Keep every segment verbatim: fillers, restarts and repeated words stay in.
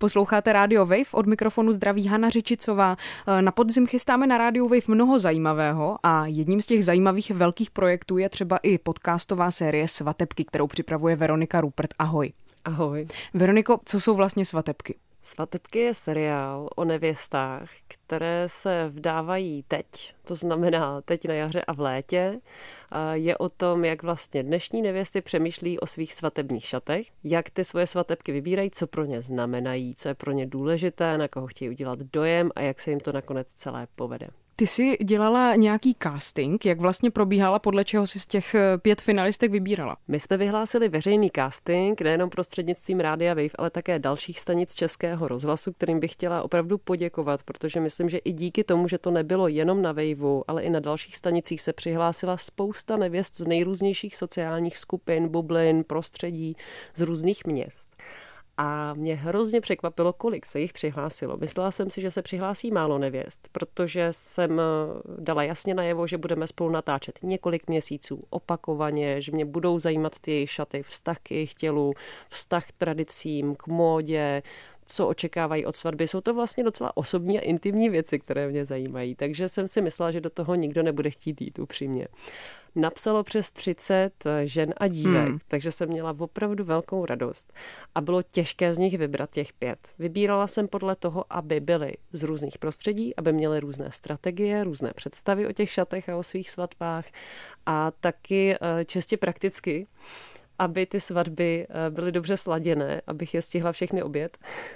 Posloucháte Radio Wave, od mikrofonu zdraví Hana Řičicová. Na podzim chystáme na Radio Wave mnoho zajímavého a jedním z těch zajímavých velkých projektů je třeba i podcastová série Svatebky, kterou připravuje Veronika Rupert. Ahoj. Ahoj. Veroniko, co jsou vlastně Svatebky? Svatebky je seriál o nevěstách, které se vdávají teď, to znamená teď na jaře a v létě. Je o tom, jak vlastně dnešní nevěsty přemýšlí o svých svatebních šatech, jak ty svoje svatebky vybírají, co pro ně znamenají, co je pro ně důležité, na koho chtějí udělat dojem a jak se jim to nakonec celé povede. Ty jsi dělala nějaký casting, jak vlastně probíhala, podle čeho jsi z těch pět finalistek vybírala? My jsme vyhlásili veřejný casting, nejenom prostřednictvím Rádia Wave, ale také dalších stanic Českého rozhlasu, kterým bych chtěla opravdu poděkovat, protože myslím, že i díky tomu, že to nebylo jenom na Waveu, ale i na dalších stanicích se přihlásila spousta nevěst z nejrůznějších sociálních skupin, bublin, prostředí, z různých měst. A mě hrozně překvapilo, kolik se jich přihlásilo. Myslela jsem si, že se přihlásí málo nevěst, protože jsem dala jasně najevo, že budeme spolu natáčet několik měsíců opakovaně, že mě budou zajímat ty jejich šaty, vztah k jejich tělu, vztah k tradicím, k módě, co očekávají od svatby. Jsou to vlastně docela osobní a intimní věci, které mě zajímají, takže jsem si myslela, že do toho nikdo nebude chtít jít upřímně. Napsalo přes třicet žen a dívek, hmm. takže jsem měla opravdu velkou radost a bylo těžké z nich vybrat těch pět. Vybírala jsem podle toho, aby byly z různých prostředí, aby měly různé strategie, různé představy o těch šatech a o svých svatbách a taky čistě prakticky, aby ty svatby byly dobře sladěné, abych je stihla všechny obět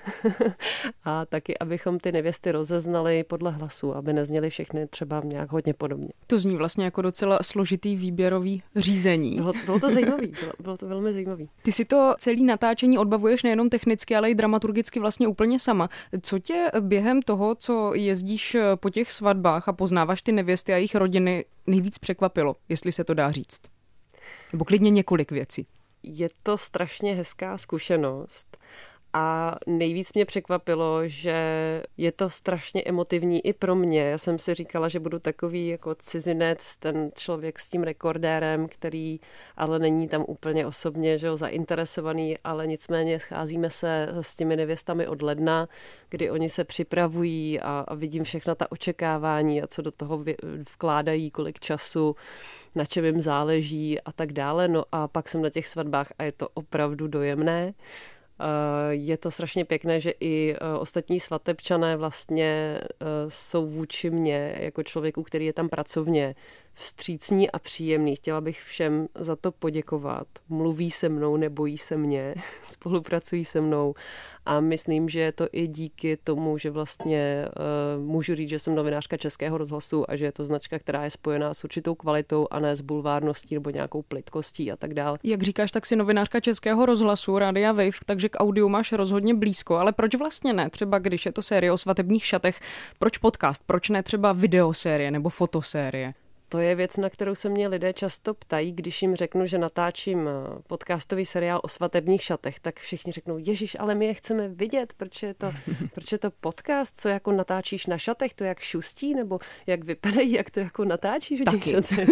a taky, abychom ty nevěsty rozeznali podle hlasu, aby nezněly všechny třeba nějak hodně podobně. To zní vlastně jako docela složitý výběrový řízení. Bylo, bylo to zajímavý, bylo, bylo to velmi zajímavý. Ty si to celé natáčení odbavuješ nejenom technicky, ale i dramaturgicky vlastně úplně sama. Co tě během toho, co jezdíš po těch svatbách a poznáváš ty nevěsty a jejich rodiny, nejvíc překvapilo, jestli se to dá říct? Nebo klidně několik věcí. Je to strašně hezká zkušenost a nejvíc mě překvapilo, že je to strašně emotivní i pro mě. Já jsem si říkala, že budu takový jako cizinec, ten člověk s tím rekordérem, který ale není tam úplně osobně, že ho zainteresovaný, ale nicméně scházíme se s těmi nevěstami od ledna, kdy oni se připravují a, a vidím všechna ta očekávání a co do toho vkládají, kolik času, na čem jim záleží a tak dále. No a pak jsem na těch svatbách a je to opravdu dojemné. Je to strašně pěkné, že i ostatní svatebčané vlastně jsou vůči mně jako člověku, který je tam pracovně, vstřícní a příjemný. Chtěla bych všem za to poděkovat. Mluví se mnou, nebojí se mě, spolupracují se mnou a myslím, že je to i díky tomu, že vlastně uh, můžu říct, že jsem novinářka Českého rozhlasu a že je to značka, která je spojená s určitou kvalitou a ne s bulvárností nebo nějakou plytkostí a tak dále. Jak říkáš, tak si novinářka Českého rozhlasu, Rádia Wave, takže k audiu máš rozhodně blízko, ale proč vlastně ne? Třeba když je to série o svatebních šatech, proč podcast? Proč ne třeba videosérie nebo fotosérie? To je věc, na kterou se mě lidé často ptají, když jim řeknu, že natáčím podcastový seriál o svatebních šatech, tak všichni řeknou, ježiš, ale my je chceme vidět, proč je to, proč je to podcast, co jako natáčíš na šatech, to jak šustí, nebo jak vypadají, jak to jako natáčíš v těch šatech.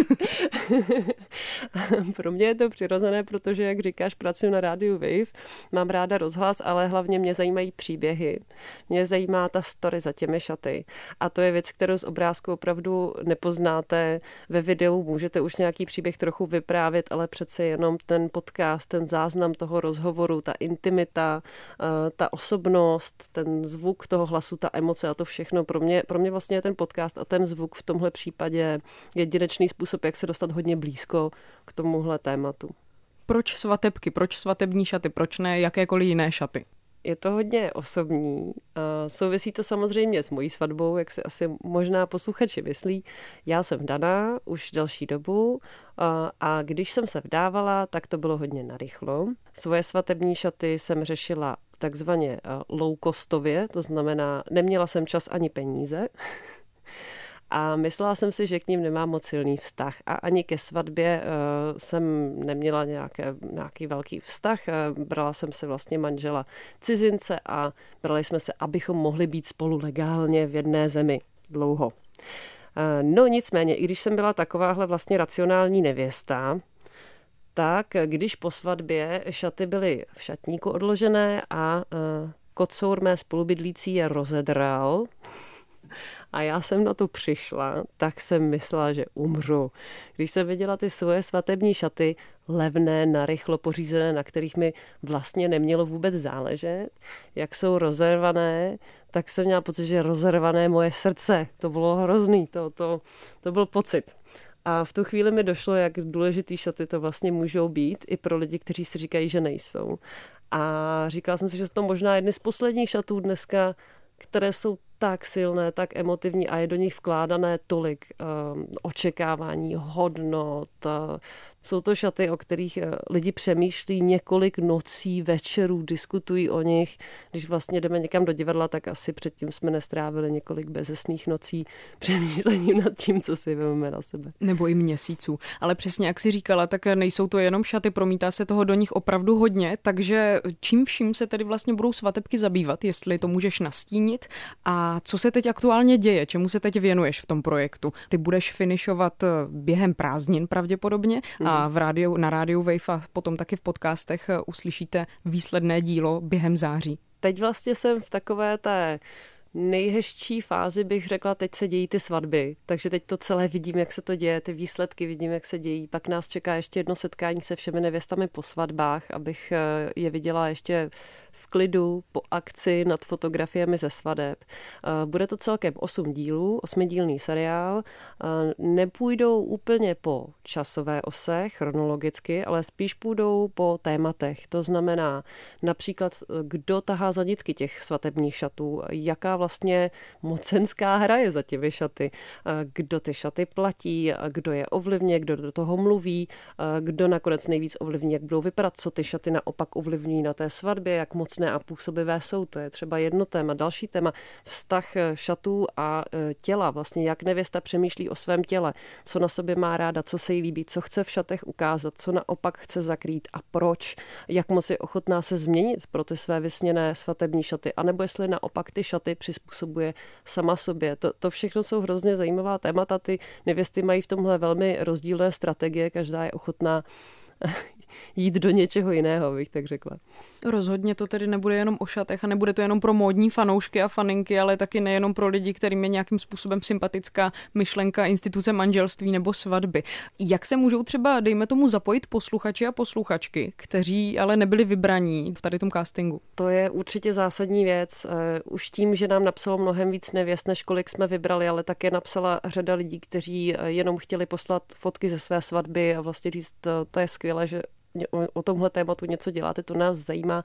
Pro mě je to přirozené, protože, jak říkáš, pracuji na rádiu Wave, mám ráda rozhlas, ale hlavně mě zajímají příběhy. Mě zajímá ta story za těmi šaty. A to je věc, kterou z obrázku opravdu nepoznáte. Ve videu můžete už nějaký příběh trochu vyprávět, ale přece jenom ten podcast, ten záznam toho rozhovoru, ta intimita, ta osobnost, ten zvuk toho hlasu, ta emoce a to všechno. Pro mě, pro mě vlastně je ten podcast a ten zvuk v tomhle případě jedinečný způsob, jak se dostat hodně blízko k tomuhle tématu. Proč svatebky, proč svatební šaty, proč ne jakékoliv jiné šaty? Je to hodně osobní. Souvisí to samozřejmě s mojí svatbou, jak si asi možná posluchači myslí. Já jsem vdaná už delší dobu a když jsem se vdávala, tak to bylo hodně narychlo. Svoje svatební šaty jsem řešila takzvaně low costově, to znamená, neměla jsem čas ani peníze. A myslela jsem si, že k ním nemám moc silný vztah. A ani ke svatbě uh, jsem neměla nějaké, nějaký velký vztah. Uh, brala jsem se vlastně manžela cizince a brali jsme se, abychom mohli být spolu legálně v jedné zemi dlouho. Uh, no nicméně, i když jsem byla takováhle vlastně racionální nevěsta, tak když po svatbě šaty byly v šatníku odložené a uh, kocour mé spolubydlící je rozedral. A já jsem na to přišla, tak jsem myslela, že umřu. Když jsem viděla ty svoje svatební šaty, levné, narychlo pořízené, na kterých mi vlastně nemělo vůbec záležet, jak jsou rozervané, tak jsem měla pocit, že rozervané moje srdce. To bylo hrozný, to, to, to byl pocit. A v tu chvíli mi došlo, jak důležitý šaty to vlastně můžou být i pro lidi, kteří si říkají, že nejsou. A říkala jsem si, že jsou to možná jedny z posledních šatů dneska, které jsou tak silné, tak emotivní a je do nich vkládané tolik um, očekávání, hodnot. Uh, jsou to šaty, o kterých uh, lidi přemýšlí několik nocí, večerů, diskutují o nich. Když vlastně jdeme někam do divadla, tak asi předtím jsme nestrávili několik bezesných nocí přemýšlením nad tím, co si vezmeme na sebe. Nebo i měsíců. Ale přesně jak jsi říkala, tak nejsou to jenom šaty, promítá se toho do nich opravdu hodně, takže čím vším se tedy vlastně budou svatebky zabývat, jestli to můžeš nastínit a co se teď aktuálně děje, čemu se teď věnuješ v tom projektu. Ty budeš finišovat během prázdnin pravděpodobně a v rádiu, na rádiu Wave a potom taky v podcastech uslyšíte výsledné dílo během září. Teď vlastně jsem v takové té nejhezčí fázi, bych řekla, teď se dějí ty svatby, takže teď to celé vidím, jak se to děje, ty výsledky vidím, jak se dějí. Pak nás čeká ještě jedno setkání se všemi nevěstami po svatbách, abych je viděla ještě v klidu po akci nad fotografiemi ze svadeb. Bude to celkem osm dílů, osmidílný seriál. Nepůjdou úplně po časové ose, chronologicky, ale spíš půjdou po tématech. To znamená například, kdo tahá za nitky těch svatebních šatů, jaká vlastně mocenská hra je za těmi šaty, kdo ty šaty platí, kdo je ovlivňuje, kdo do toho mluví, kdo nakonec nejvíc ovlivní, jak budou vypadat, co ty šaty naopak ovlivňují na té svatbě, jak mocné a působivé jsou. To je třeba jedno téma. Další téma, vztah šatů a těla. Vlastně jak nevěsta přemýšlí o svém těle, co na sobě má ráda, co se jí líbí, co chce v šatech ukázat, co naopak chce zakrýt a proč, jak moc je ochotná se změnit pro ty své vysněné svatební šaty, anebo jestli naopak ty šaty přizpůsobuje sama sobě. To, to všechno jsou hrozně zajímavá témata. Ty nevěsty mají v tomhle velmi rozdílné strategie, každá je ochotná jít do něčeho jiného, bych tak řekla. Rozhodně to tedy nebude jenom o šatech a nebude to jenom pro módní fanoušky a faninky, ale taky nejenom pro lidi, kterým je nějakým způsobem sympatická myšlenka instituce manželství nebo svatby. Jak se můžou třeba, dejme tomu, zapojit posluchači a posluchačky, kteří ale nebyli vybraní v tady tom castingu? To je určitě zásadní věc. Už tím, že nám napsalo mnohem víc nevěst, než kolik jsme vybrali, ale také napsala řada lidí, kteří jenom chtěli poslat fotky ze své svatby a vlastně říct, to, to je skvělé, že o tomhle tématu něco děláte, to nás zajímá,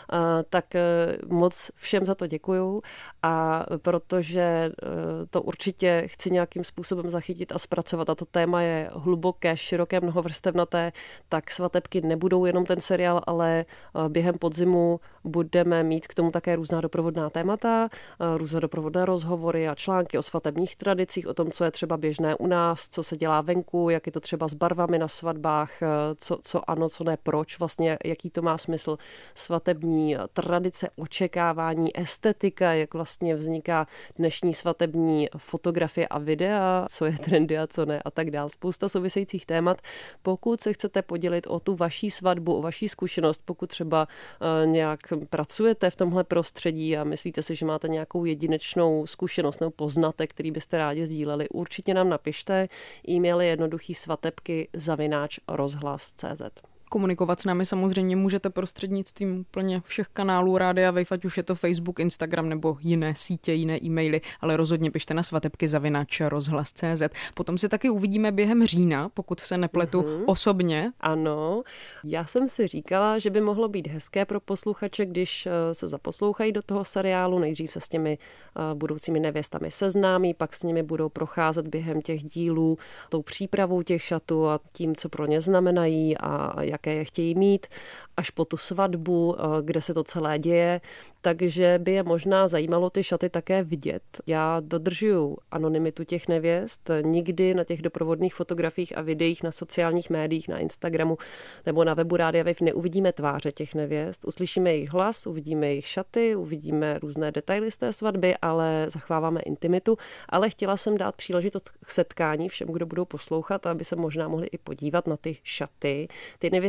tak moc všem za to děkuju a protože to určitě chci nějakým způsobem zachytit a zpracovat a to téma je hluboké, široké, mnohovrstevnaté, tak svatebky nebudou jenom ten seriál, ale během podzimu budeme mít k tomu také různá doprovodná témata, různé doprovodné rozhovory a články o svatebních tradicích, o tom, co je třeba běžné u nás, co se dělá venku, jak je to třeba s barvami na svatbách, co, co ano, co ne, proč vlastně, jaký to má smysl, svatební tradice, očekávání, estetika, jak vlastně vzniká dnešní svatební fotografie a videa, co je trendy a co ne a tak dál. Spousta souvisejících témat. Pokud se chcete podělit o tu vaší svatbu, o vaší zkušenost, pokud třeba uh, nějak pracujete v tomhle prostředí a myslíte si, že máte nějakou jedinečnou zkušenost nebo poznatek, který byste rádi sdíleli, určitě nám napište. E-mail je jednoduchý svatebky zavináč rozhlas tečka cé zet. Komunikovat s námi samozřejmě můžete prostřednictvím úplně všech kanálů Rádia Wave, ať už je to Facebook, Instagram nebo jiné sítě, jiné e-maily, ale rozhodně pište na svatebky zavináč rozhlas tečka cé zet. Potom se taky uvidíme během října, pokud se nepletu mm-hmm. osobně. Ano, já jsem si říkala, že by mohlo být hezké pro posluchače, když se zaposlouchají do toho seriálu, nejdřív se s těmi budoucími nevěstami seznámí, pak s nimi budou procházet během těch dílů tou přípravou těch šatů a tím, co pro ně znamenají a jak jaké je chtějí mít, až po tu svatbu, kde se to celé děje, takže by je možná zajímalo ty šaty také vidět. Já dodržuju anonymitu těch nevěst, nikdy na těch doprovodných fotografiích a videích na sociálních médiích, na Instagramu nebo na webu Rádia Wave neuvidíme tváře těch nevěst, uslyšíme jejich hlas, uvidíme jejich šaty, uvidíme různé detaily z té svatby, ale zachováváme intimitu, ale chtěla jsem dát příležitost k setkání všem, kdo budou poslouchat, aby se možná mohli i podívat na ty šaty. Ty nevěsty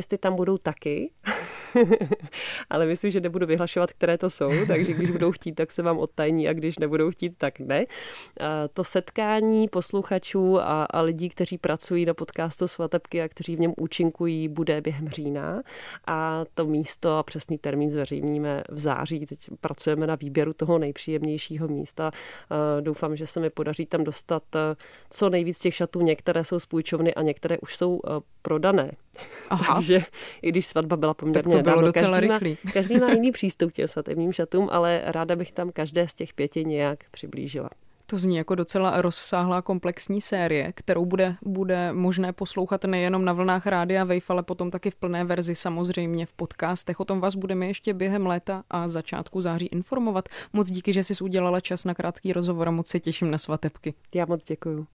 jestli tam budou taky, ale myslím, že nebudu vyhlašovat, které to jsou, takže když budou chtít, tak se vám odtajní a když nebudou chtít, tak ne. To setkání posluchačů a, a lidí, kteří pracují na podcastu Svatebky a kteří v něm účinkují, bude během října a to místo a přesný termín zveřejníme v září. Teď pracujeme na výběru toho nejpříjemnějšího místa. Doufám, že se mi podaří tam dostat co nejvíc těch šatů. Některé jsou z půjčovny a některé už jsou prodané. Aha. Takže i když svatba byla poměrně tak to bylo dávno, docela každý má, rychlý. každý má jiný přístup k těm svatebním šatům, ale ráda bych tam každé z těch pěti nějak přiblížila. To zní jako docela rozsáhlá komplexní série, kterou bude, bude možné poslouchat nejenom na vlnách Rádia Wave, ale potom taky v plné verzi samozřejmě v podcastech. O tom vás budeme ještě během léta a začátku září informovat. Moc díky, že jsi udělala čas na krátký rozhovor a moc se těším na svatebky. Já moc děkuju.